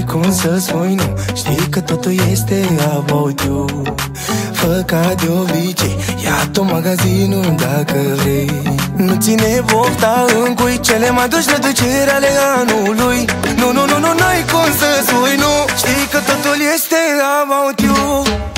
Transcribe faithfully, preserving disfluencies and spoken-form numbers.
n-ai cum să spui nu. Știi că totul este about you. Fă ca de obicei, ia tot magazinul dacă vrei. Nu ține bofta în cui cele mai duci reduceri ale anului. Nu, nu, nu, nu, n-ai cum să spui nu. Știi că totul este about you.